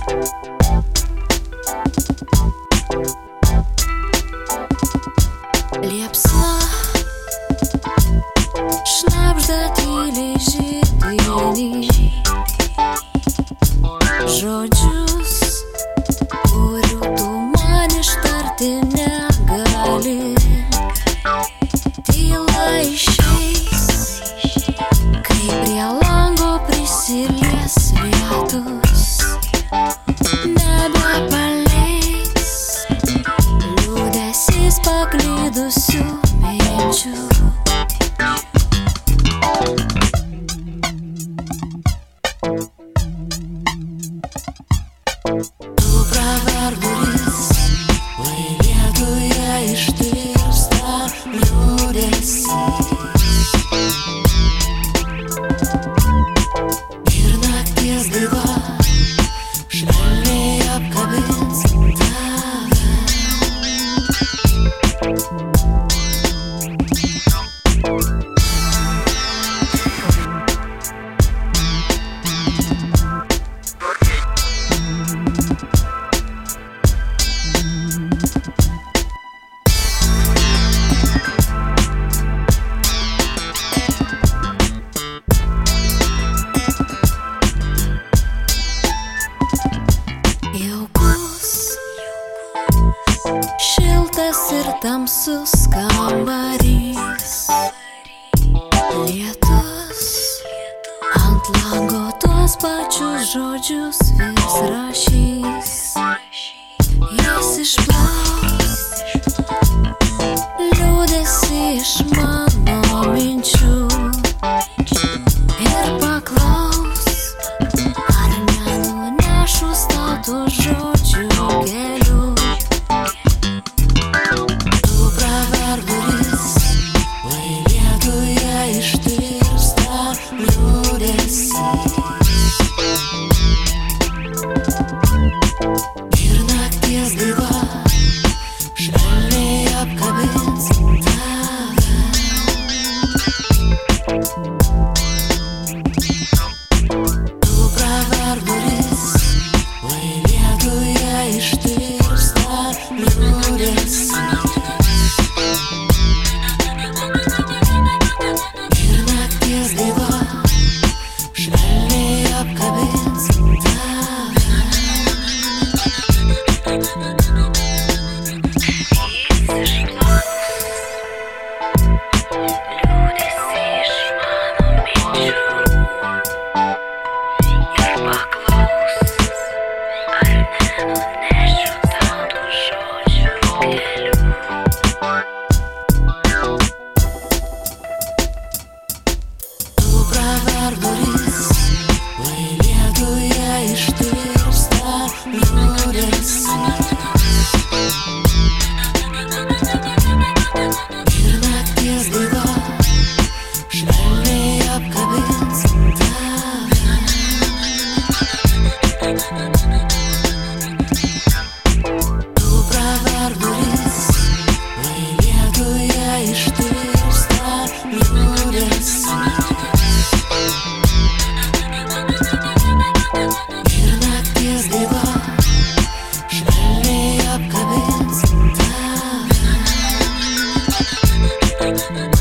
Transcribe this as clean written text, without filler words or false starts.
Liepsna šnabžda tyliai židinį, žodžius, kurių tu man ištarti negali. Tyla išeis, kai prie lango prisilies lietus, nebepaleis liūdesys paklydusių minčių. Tu praverk duris, lai lietuje ištirpsta liūdesys, ir nakties gaiva švelniai apkabins tave. Šiltas ir tamsus kambarys, lietus ant lango tuos pačius žodžius vis rašys. Jis išplaus liūdesį iš mano minčių ir paklaus, ar nenunešus tau tų žodžių kelių. Ir nakties gaiva švelniai apkabins tave. Tu praverk duris, lai lietuje ištirpsta liūdesys, ir nakties gaiva švelniai apkabins tave. Praverk duris, lai lietuje ištirpsta liūdesys, ir nakties gaiva švelniai apkabins tave. Tu praverk duris, lai lietuje ištirpsta liūdesys, ir nakties gaiva švelniai apkabins tave.